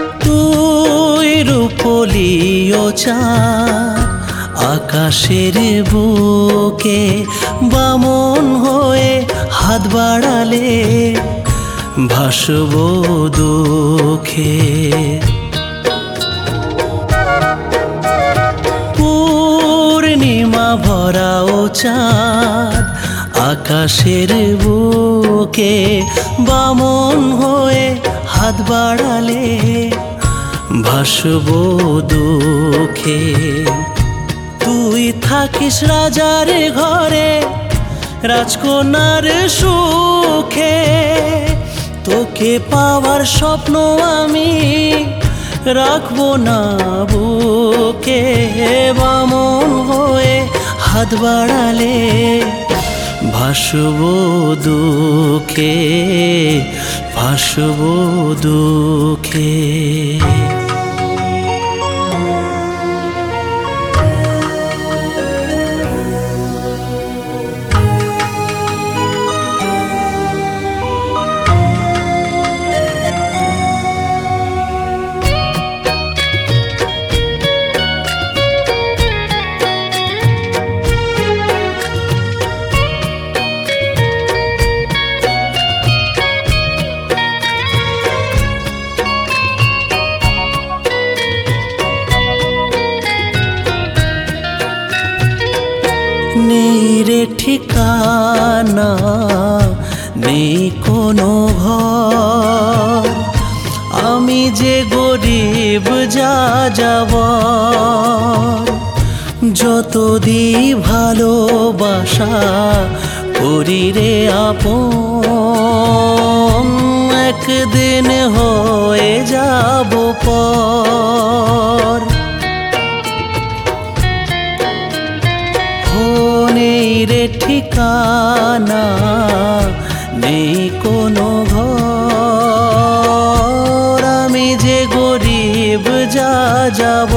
তুই রূপলিও চাঁদ আকাশের বুকে বামন হয়ে হাত বাড়ালে ভাসব দুঃখে। পূর্ণিমা ভরাও চাঁদ আকাশের বুকে বামন হয়ে হাত বাড়ালে ভাসব দুঃখে। তুই থাকিস রাজার ঘরে রাজকন্যার সুখে, তোকে পাওয়ার স্বপ্ন আমি রাখবো না বুকে। বামন হয়ে হাত বাড়ালে ভাসব দুঃখে, ভাসব দুঃখে। নেই রে ঠিকানা, নেই কোনো ঘর, আমি যে গরিব যা যাবার। যত দি ভালোবাসা করি রে আপন, একদিন হয়ে যাব পর। নেই রে ঠিকানা, নেই কোনো ঘর, আমি যে গরিব যা যাব।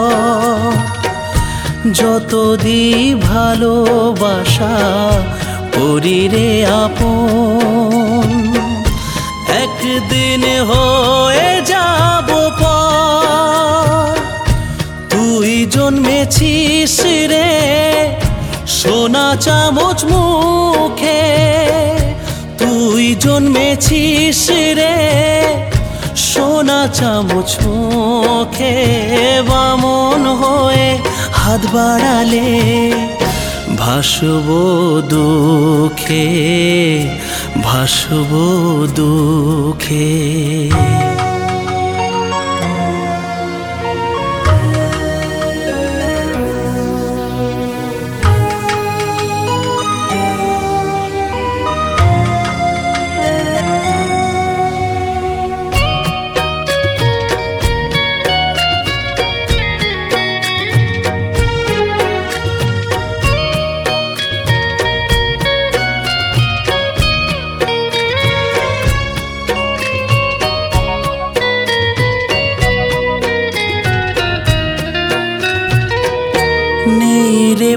যত দি ভালোবাসা করি রে আপন, একদিন হয়ে যাব পর। তুই জন্মেছিস রে সোনা চামচ মুখে, তুই জন্মেছিস রে সোনা চামচ মুখে। বামন হয়ে হাত বাড়ালে ভাসব দুঃখে, ভাসব দুঃখে। নেই রে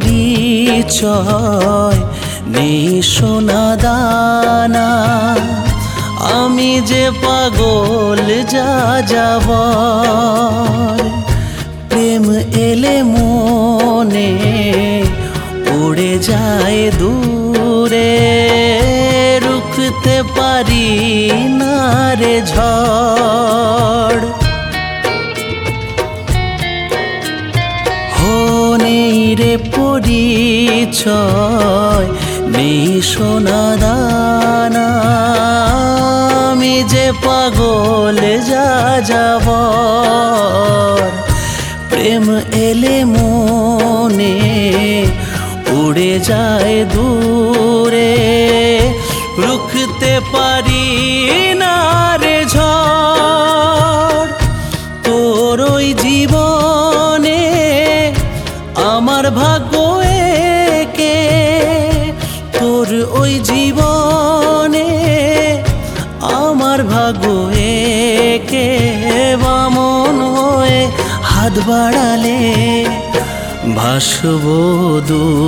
পরিচয়, নেই সোনা দানা, আমি যে পাগল যা যাবার। প্রেম এলে মনে উড়ে যায় দূরে, রুখতে পারি না রে ঝড়। নেই রে পরিচয়, নেই সোনা দানা, আমি যে পাগল যা যাবার। প্রেম এলে মনে উড়ে যায় দূরে, রুখতে পারি না রে ঝড়। তোর ওই জীবনে আমার ভাগ্য একে, তোর ওই জীবনে আমার ভাগ্য একে। বামন হয়ে হাত বাড়ালে ভাসব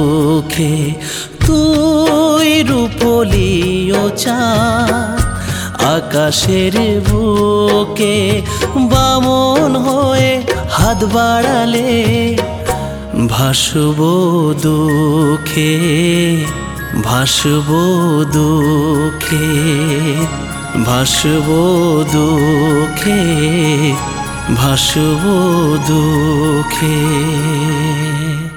দুঃখে। তুই রূপলিও চাঁদ আকাশের বুকে বামন হয়ে হাত বাড়ালে ভাসব দুঃখে, ভাসব দুঃখে, ভাসব দুঃখে, ভাসব দুঃখে।